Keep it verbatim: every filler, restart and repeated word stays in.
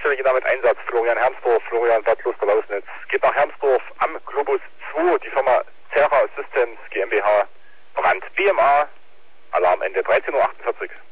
Stelle jeder mit Einsatz. Florian Hermsdorf, Florian Bad Klosterlausnitz. Geht nach Hermsdorf am Globus zwei, die Firma Terra Systems GmbH. Brand B M A. Alarm Ende dreizehn Uhr achtundvierzig.